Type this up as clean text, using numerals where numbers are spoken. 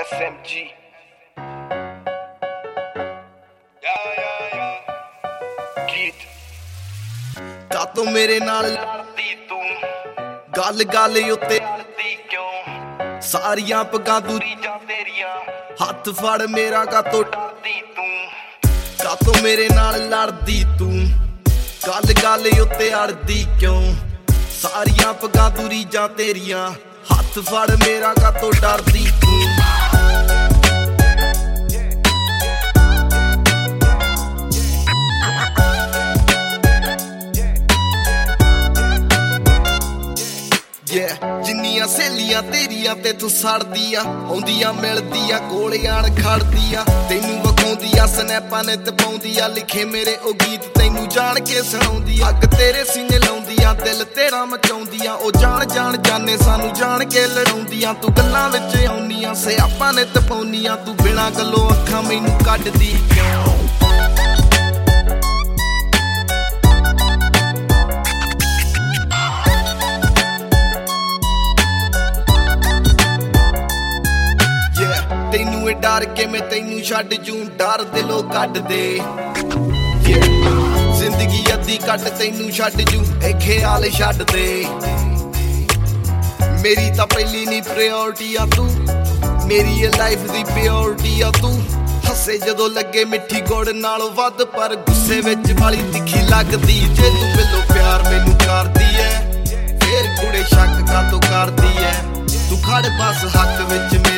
SMG. ਗੀਤ ਕਾਤੋਂ ਮੇਰੇ ਨਾਲ ਲੜਦੀ ਤੂੰ ਗੱਲ ਗੱਲ ਉੱਤੇ ਲੜਦੀ ਕਿਉਂ ਸਾਰੀਆਂ ਪੱਗਾਂ ਦੂਰੀ ਰੀਜਾਂ ਤੇਰੀਆਂ ਹੱਥ ਫੜ ਮੇਰਾ ਕਾਤੋਂ ਲੜਦੀ ਤੂੰ ਕਾਤੋਂ ਮੇਰੇ ਨਾਲ ਲੜਦੀ ਤੂੰ ਗੱਲ ਗੱਲ ਉੱਤੇ ਅੜਦੀ ਕਿਉਂ ਸਾਰੀਆਂ ਪੱਗਾਂ ਦੂਰੀ ਜਾਂ ਤੇਰੀਆਂ ਹੱਥ ਫੜ ਮੇਰਾ ਕਾਤੋਂ ਡਰਦੀ ਤੂੰ ਜਿੰਨੀਆਂ ਸਹੇਲੀਆਂ ਤੇਰੀਆਂ ਤੇ ਤੂੰ ਸੜਦੀਆਂ ਆਉਂਦੀਆਂ ਮਿਲਦੀਆਂ ਕੋਲੇ ਆਣ ਖੜਦੀਆਂ ਤੈਨੂੰ ਵਿਖਾਉਂਦੀਆਂ ਸਨੈਪਾਂ ਨੇ ਤੇ ਪਾਉਂਦੀਆਂ ਲਿਖੇ ਮੇਰੇ ਉਹ ਗੀਤ ਤੈਨੂੰ ਜਾਣ ਕੇ ਸੁਣਾਉਂਦੀ ਅੱਗ ਤੇਰੇ ਸੀਨੇ ਲਾਉਂਦੀਆਂ ਦਿਲ ਤੇਰਾ ਮਚਾਉਂਦੀਆਂ ਉਹ ਜਾਣ ਜਾਣ ਜਾਣੇ ਸਾਨੂੰ ਜਾਣ ਕੇ ਲੜਾਉਂਦੀਆਂ ਤੂੰ ਗੱਲਾਂ ਵਿੱਚ ਆਉਣੀਆਂ ਸਿਆਪਾਂ ਨੇ ਤੇ ਪਾਉਣੀਆਂ ਤੂੰ ਬਿਨਾਂ ਗੱਲੋਂ ਅੱਖਾਂ ਮੈਨੂੰ ਕੱਢਦੀ ਕਿਉਂ ਤੈਨੂੰ ਇਹ ਡਰ ਕੇ ਮੈਂ ਤੈਨੂੰ ਛੱਡ ਜੂੰ ਡਰ ਦਿਲੋਂ ਕੱਢ ਦੇ ਜ਼ਿੰਦਗੀ ਅੱਧੀ ਕੱਟ ਤੈਨੂੰ ਛੱਡ ਜੂੰ ਇਹ ਖਿਆਲ ਛੱਡ ਦੇ ਮੇਰੀ ਤਾਂ ਪਹਿਲੀ ਨਹੀਂ ਪ੍ਰਾਇੋਰਟੀ ਆ ਤੂੰ ਮੇਰੀ ਇਹ ਲਾਈਫ ਦੀ ਪਿਓਰਿਟੀ ਆ ਤੂੰ ਹੱਸੇ ਜਦੋਂ ਲੱਗੇ ਮਿੱਠੀ ਗੁੜ ਨਾਲੋਂ ਵੱਧ ਪਰ ਗੁੱਸੇ ਵਿੱਚ ਵਾਲੀ ਤਿੱਖੀ ਲੱਗਦੀ ਜੇ ਤੂੰ ਬਿੱਲੋ ਪਿਆਰ ਮੈਨੂੰ ਕਰਦੀ ਐ ਫੇਰ ਕੁੜੇ ਸ਼ੱਕ ਕਾਤੋਂ ਕਰਦੀ ਐ ਤੂੰ ਖੜ ਬਸ ਹੱਕ ਵਿੱਚ